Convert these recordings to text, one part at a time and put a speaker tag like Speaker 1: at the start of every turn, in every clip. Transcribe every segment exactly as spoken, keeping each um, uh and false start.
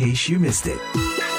Speaker 1: case you missed it.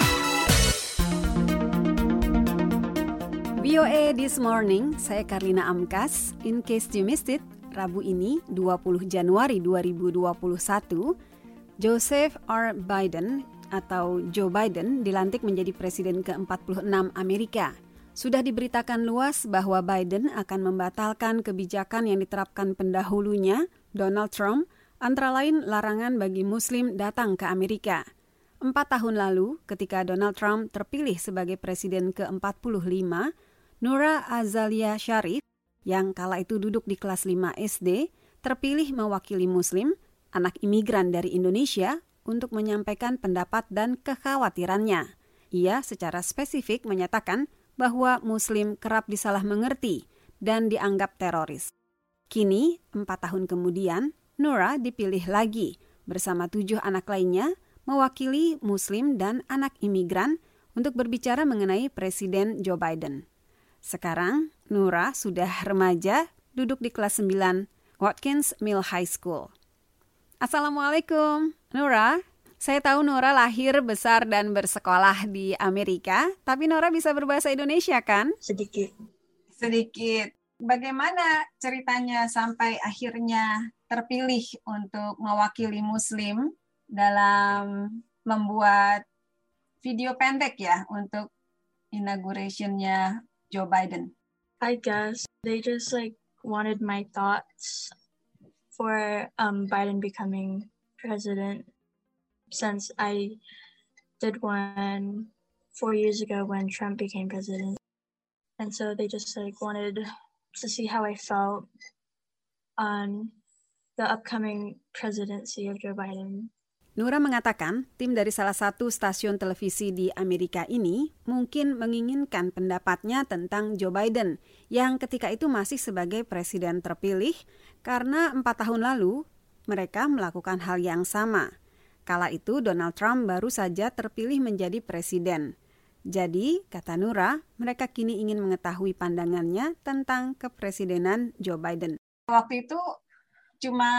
Speaker 2: V O A This Morning, saya Karlina Amkas. In case you missed it, Rabu ini dua puluh Januari dua ribu dua puluh satu, Joseph R. Biden atau Joe Biden dilantik menjadi presiden ke empat puluh enam Amerika. Sudah diberitakan luas bahwa Biden akan membatalkan kebijakan yang diterapkan pendahulunya, Donald Trump, antara lain larangan bagi Muslim datang ke Amerika. Empat tahun lalu, ketika Donald Trump terpilih sebagai presiden ke empat puluh lima, Noura Azalia Sharif, yang kala itu duduk di kelas lima S D, terpilih mewakili Muslim, anak imigran dari Indonesia, untuk menyampaikan pendapat dan kekhawatirannya. Ia secara spesifik menyatakan bahwa Muslim kerap disalah mengerti dan dianggap teroris. Kini, empat tahun kemudian, Noura dipilih lagi bersama tujuh anak lainnya mewakili Muslim dan anak imigran untuk berbicara mengenai Presiden Joe Biden. Sekarang, Noura sudah remaja, duduk di kelas sembilan Watkins Mill High School. Assalamualaikum, Noura. Saya tahu Noura lahir, besar, dan bersekolah di Amerika, tapi Noura bisa berbahasa Indonesia kan?
Speaker 3: Sedikit.
Speaker 4: Sedikit. Bagaimana ceritanya sampai akhirnya terpilih untuk mewakili Muslim dalam membuat video pendek ya untuk inauguration-nya Joe Biden?
Speaker 3: I guess they just like wanted my thoughts for um, Biden becoming president. Since I did one four years ago when Trump became president. And so they just like wanted to see how I felt on the upcoming presidency of Joe Biden.
Speaker 2: Noura mengatakan tim dari salah satu stasiun televisi di Amerika ini mungkin menginginkan pendapatnya tentang Joe Biden yang ketika itu masih sebagai presiden terpilih karena empat tahun lalu mereka melakukan hal yang sama. Kala itu Donald Trump baru saja terpilih menjadi presiden. Jadi, kata Noura, mereka kini ingin mengetahui pandangannya tentang kepresidenan Joe Biden.
Speaker 4: Waktu itu cuma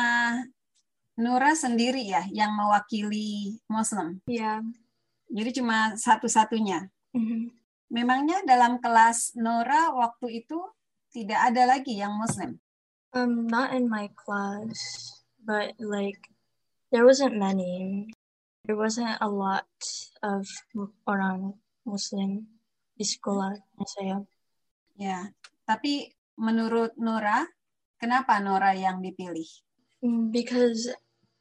Speaker 4: Noura sendiri ya yang mewakili Muslim.
Speaker 3: Iya. Yeah.
Speaker 4: Jadi cuma satu-satunya.
Speaker 3: Mm-hmm.
Speaker 4: Memangnya dalam kelas Noura waktu itu tidak ada lagi yang Muslim?
Speaker 3: Um, not in my class, but like there wasn't many. There wasn't a lot of orang Muslim di sekolah saya.
Speaker 4: Ya, tapi menurut Noura, kenapa Noura yang dipilih?
Speaker 3: Because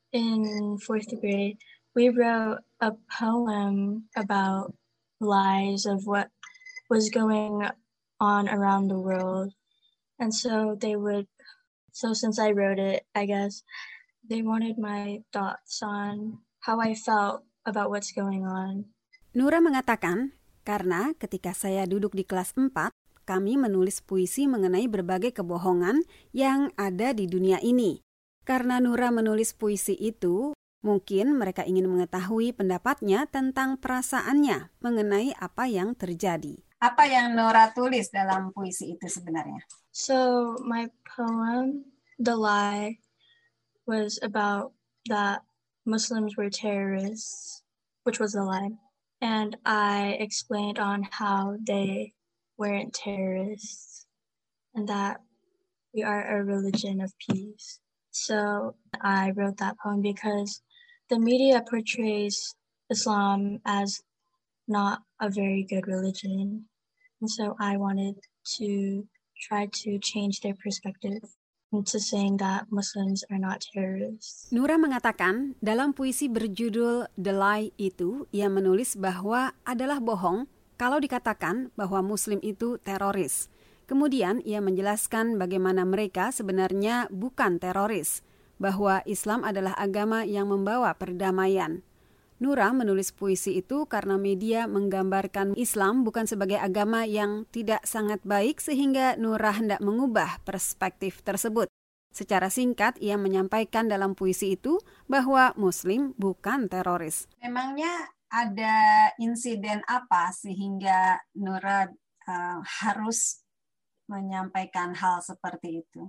Speaker 3: in fourth grade, we wrote a poem about lies of what was going on around the world. And so they would, so since I wrote it, I guess, they wanted my thoughts on how I felt about what's going on.
Speaker 2: Noura mengatakan, karena ketika saya duduk di kelas empat, kami menulis puisi mengenai berbagai kebohongan yang ada di dunia ini. Karena Noura menulis puisi itu, mungkin mereka ingin mengetahui pendapatnya tentang perasaannya mengenai apa yang terjadi.
Speaker 4: Apa yang Noura tulis dalam puisi itu sebenarnya?
Speaker 3: So, my poem, The Lie, was about that Muslims were terrorists, which was a lie. And I explained on how they weren't terrorists and that we are a religion of peace. So I wrote that poem because the media portrays Islam as not a very good religion. And so I wanted to try to change their perspective into saying that Muslims are not terrorists.
Speaker 2: Noura mengatakan dalam puisi berjudul The Lie itu, ia menulis bahwa adalah bohong kalau dikatakan bahwa Muslim itu teroris. Kemudian ia menjelaskan bagaimana mereka sebenarnya bukan teroris, bahwa Islam adalah agama yang membawa perdamaian. Noura menulis puisi itu karena media menggambarkan Islam bukan sebagai agama yang tidak sangat baik sehingga Noura hendak mengubah perspektif tersebut. Secara singkat, ia menyampaikan dalam puisi itu bahwa Muslim bukan teroris.
Speaker 4: Memangnya ada insiden apa sehingga Noura uh, harus menyampaikan hal seperti itu?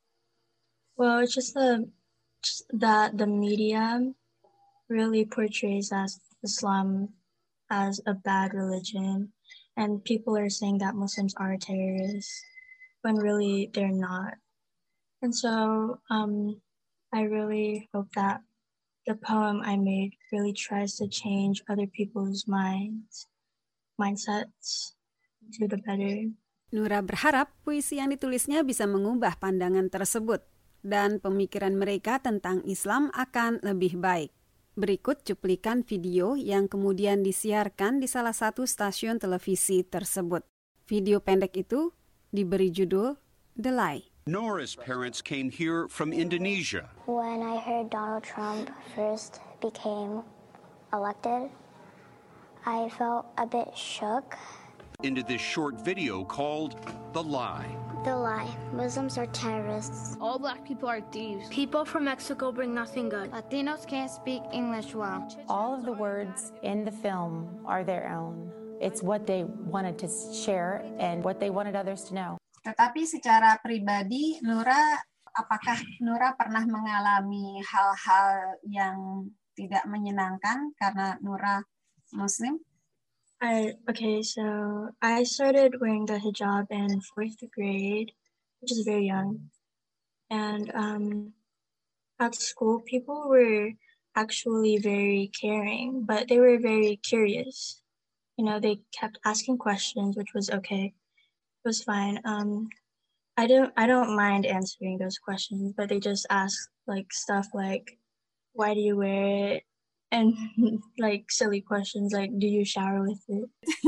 Speaker 3: Well, it's just the just that the media really portrays us Islam as a bad religion, and people are saying that Muslims are terrorists when really they're not. And so um, I really hope that the poem I made really tries to change other people's minds, mindsets to the better.
Speaker 2: Nura berharap puisi yang ditulisnya bisa mengubah pandangan tersebut dan pemikiran mereka tentang Islam akan lebih baik. Berikut cuplikan video yang kemudian disiarkan di salah satu stasiun televisi tersebut. Video pendek itu diberi judul The Lie.
Speaker 1: Nora's parents came here from Indonesia.
Speaker 5: When I heard Donald Trump first became elected, I felt a bit shook.
Speaker 1: Into this short video called The Lie.
Speaker 5: The lie. Muslims are terrorists.
Speaker 6: All black people are thieves.
Speaker 7: People from Mexico bring nothing good.
Speaker 8: Latinos can't speak English well.
Speaker 9: All of the words in the film are their own. It's what they wanted to share and what they wanted others to know.
Speaker 4: Tetapi secara pribadi, Nura, apakah Nura pernah mengalami hal-hal yang tidak menyenangkan karena Nura Muslim?
Speaker 3: I okay, so I started wearing the hijab in fourth grade, which is very young. And um, at school, people were actually very caring, but they were very curious. You know, they kept asking questions, which was okay. It was fine. Um, I don't I don't mind answering those questions, but they just ask like stuff like, "Why do you wear it?" And like silly questions like, do you shower with it?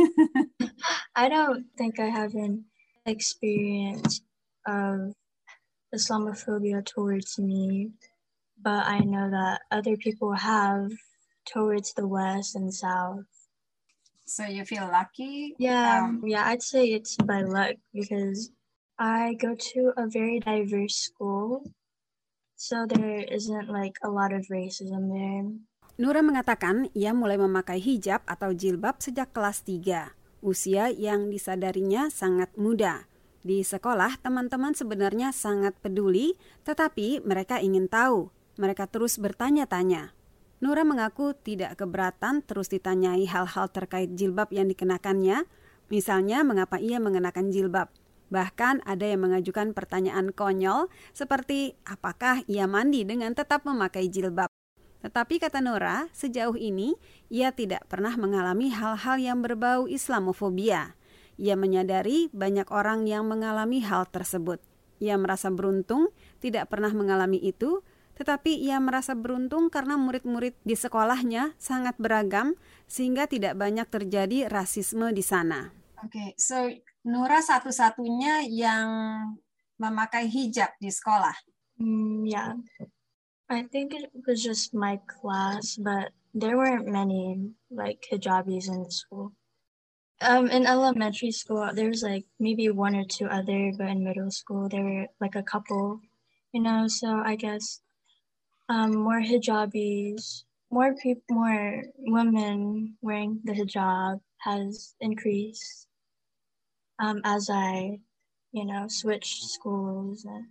Speaker 3: I don't think I have an experience of Islamophobia towards me, but I know that other people have towards the West and South.
Speaker 4: So you feel lucky?
Speaker 3: Yeah,
Speaker 4: Um,
Speaker 3: yeah, I'd say it's by luck because I go to a very diverse school, so there isn't like a lot of racism there.
Speaker 2: Nura mengatakan ia mulai memakai hijab atau jilbab sejak kelas tiga, usia yang disadarinya sangat muda. Di sekolah, teman-teman sebenarnya sangat peduli, tetapi mereka ingin tahu. Mereka terus bertanya-tanya. Nura mengaku tidak keberatan terus ditanyai hal-hal terkait jilbab yang dikenakannya, misalnya mengapa ia mengenakan jilbab. Bahkan ada yang mengajukan pertanyaan konyol seperti apakah ia mandi dengan tetap memakai jilbab. Tetapi kata Nora, sejauh ini ia tidak pernah mengalami hal-hal yang berbau Islamofobia. Ia menyadari banyak orang yang mengalami hal tersebut. Ia merasa beruntung tidak pernah mengalami itu, tetapi ia merasa beruntung karena murid-murid di sekolahnya sangat beragam sehingga tidak banyak terjadi rasisme di sana.
Speaker 4: Oke, okay, so Nura satu-satunya yang memakai hijab di sekolah.
Speaker 3: Mm, yeah. I think it was just my class, but there weren't many like hijabis in the school. Um, in elementary school, there was like maybe one or two other, but in middle school there were like a couple, you know. So I guess um, more hijabis, more people, more women wearing the hijab has increased um, as I, you know, switched schools. And,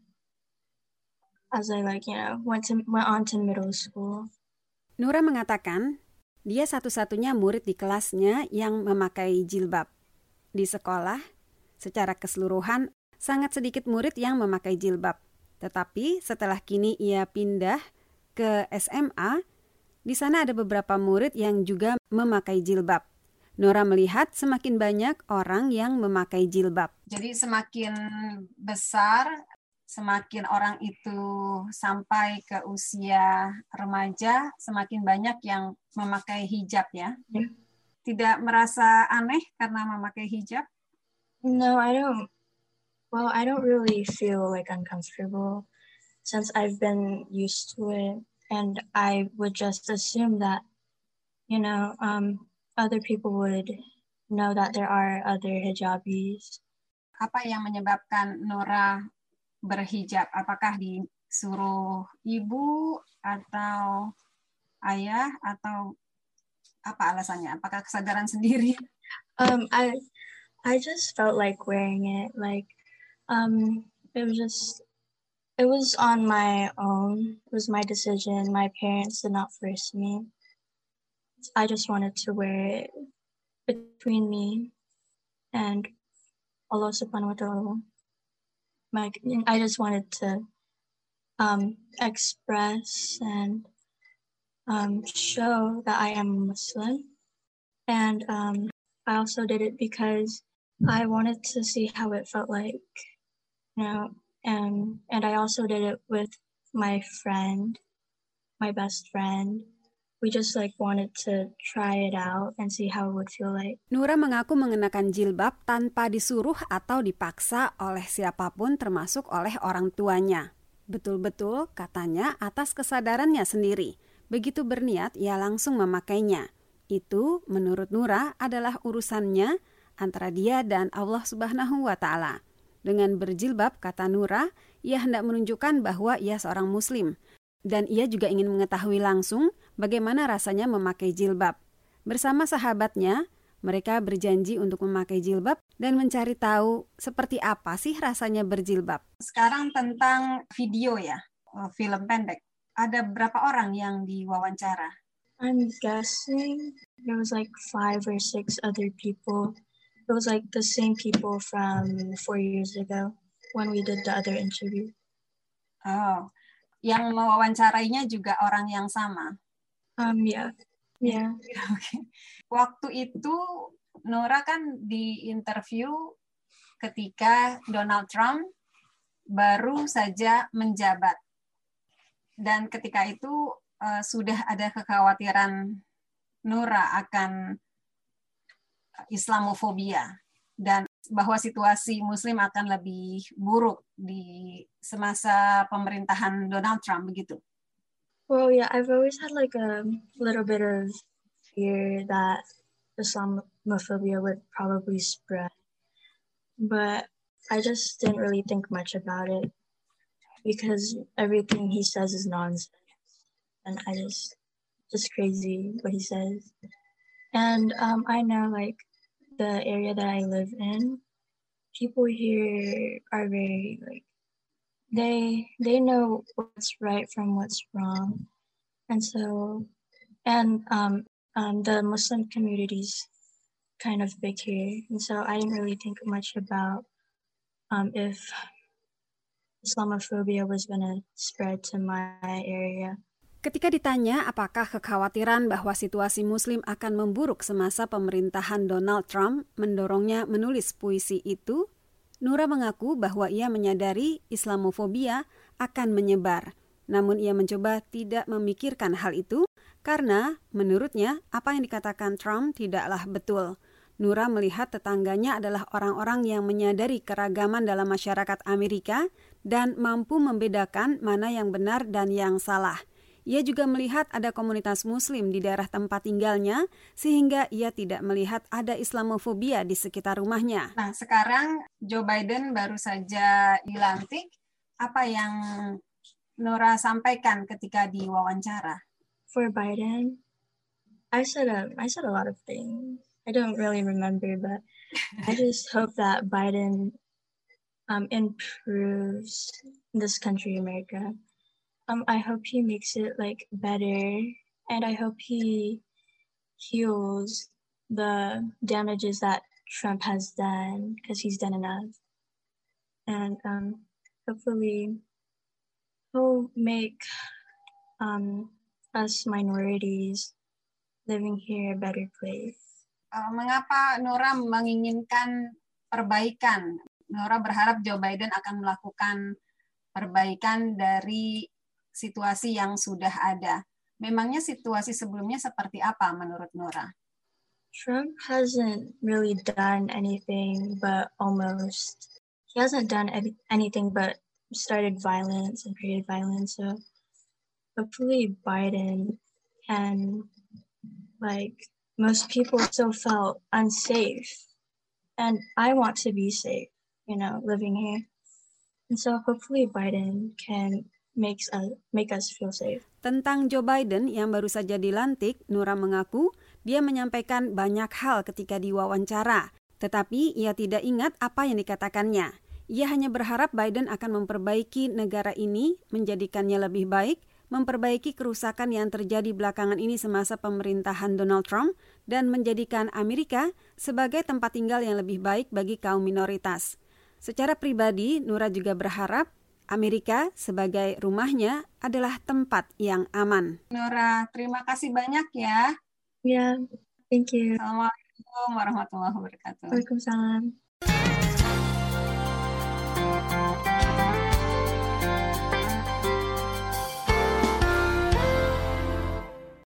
Speaker 3: as I like, you know, went to went on to middle school.
Speaker 2: Nura mengatakan dia satu-satunya murid di kelasnya yang memakai jilbab. Di sekolah, secara keseluruhan sangat sedikit murid yang memakai jilbab. Tetapi setelah kini ia pindah ke S M A, di sana ada beberapa murid yang juga memakai jilbab. Nura melihat semakin banyak orang yang memakai jilbab.
Speaker 4: Jadi semakin besar, semakin orang itu sampai ke usia remaja, semakin banyak yang memakai hijab ya.
Speaker 3: Yeah.
Speaker 4: Tidak merasa aneh karena memakai hijab?
Speaker 3: No, I don't. Well, I don't really feel like uncomfortable since I've been used to it. And I would just assume that, you know, um, other people would know that there are other hijabis.
Speaker 4: Apa yang menyebabkan Nora berhijab? Apakah disuruh ibu atau ayah atau apa alasannya? Apakah kesadaran sendiri?
Speaker 3: Um, I I just felt like wearing it. Like, um, it was just, it was on my own. It was my decision. My parents did not force me. I just wanted to wear it between me and Allah subhanahu wa ta'ala. Like, I just wanted to um, express and um, show that I am a Muslim. And um, I also did it because I wanted to see how it felt like, you know, and, and I also did it with my friend, my best friend. We just like wanted to try it out and see how it would feel like.
Speaker 2: Nura mengaku mengenakan jilbab tanpa disuruh atau dipaksa oleh siapapun termasuk oleh orang tuanya. Betul-betul katanya atas kesadarannya sendiri. Begitu berniat ia langsung memakainya. Itu menurut Nura adalah urusannya antara dia dan Allah Subhanahu wa Ta'ala. Dengan berjilbab, kata Nura, ia hendak menunjukkan bahwa ia seorang Muslim. Dan ia juga ingin mengetahui langsung bagaimana rasanya memakai jilbab. Bersama sahabatnya, mereka berjanji untuk memakai jilbab dan mencari tahu seperti apa sih rasanya berjilbab.
Speaker 4: Sekarang tentang video ya, film pendek. Ada berapa orang yang diwawancara?
Speaker 3: I'm guessing there was like five or six other people. It was like the same people from four years ago when we did the other interview.
Speaker 4: Oh, yang mewawancarainya juga orang yang sama?
Speaker 3: Um, yeah. Yeah.
Speaker 4: Okay. Waktu itu Nura kan diinterview ketika Donald Trump baru saja menjabat. Dan ketika itu uh, sudah ada kekhawatiran Nura akan Islamofobia dan bahwa situasi Muslim akan lebih buruk di semasa pemerintahan Donald Trump, begitu?
Speaker 3: Well, yeah, I've always had like a little bit of fear that Islamophobia would probably spread, but I just didn't really think much about it because everything he says is nonsense, and I just just crazy what he says. And um, I know like the area that I live in, people here are very like they they know what's right from what's wrong, and so and um, um the Muslim community's kind of big here, and so I didn't really think much about um if Islamophobia was gonna spread to my area.
Speaker 2: Ketika ditanya apakah kekhawatiran bahwa situasi Muslim akan memburuk semasa pemerintahan Donald Trump mendorongnya menulis puisi itu, Nura mengaku bahwa ia menyadari Islamofobia akan menyebar. Namun ia mencoba tidak memikirkan hal itu karena menurutnya apa yang dikatakan Trump tidaklah betul. Nura melihat tetangganya adalah orang-orang yang menyadari keragaman dalam masyarakat Amerika dan mampu membedakan mana yang benar dan yang salah. Ia juga melihat ada komunitas Muslim di daerah tempat tinggalnya, sehingga ia tidak melihat ada Islamofobia di sekitar rumahnya.
Speaker 4: Nah, sekarang Joe Biden baru saja dilantik. Apa yang Nura sampaikan ketika diwawancara?
Speaker 3: For Biden, I said a, I said a lot of things. I don't really remember, but I just hope that Biden um, improves this country, America. Um, I hope he makes it like better, and I hope he heals the damages that Trump has done because he's done enough, and um, hopefully he'll make um, us minorities living here a better place.
Speaker 4: Uh, mengapa Nura menginginkan perbaikan? Nura berharap Joe Biden akan melakukan perbaikan dari situasi yang sudah ada. Memangnya situasi sebelumnya seperti apa menurut Nura?
Speaker 3: Trump hasn't really done anything but almost. He hasn't done anything but started violence and created violence. So hopefully Biden can, like, most people still felt unsafe. And I want to be safe, you know, living here. And so hopefully Biden can makes us, make us feel safe.
Speaker 2: Tentang Joe Biden yang baru saja dilantik, Nura mengaku dia menyampaikan banyak hal ketika diwawancara, tetapi ia tidak ingat apa yang dikatakannya. Ia hanya berharap Biden akan memperbaiki negara ini, menjadikannya lebih baik, memperbaiki kerusakan yang terjadi belakangan ini semasa pemerintahan Donald Trump dan menjadikan Amerika sebagai tempat tinggal yang lebih baik bagi kaum minoritas. Secara pribadi, Nura juga berharap Amerika sebagai rumahnya adalah tempat yang aman.
Speaker 4: Nura, terima kasih banyak ya.
Speaker 3: Yeah, thank you.
Speaker 4: Assalamualaikum warahmatullahi wabarakatuh.
Speaker 3: Waalaikumsalam.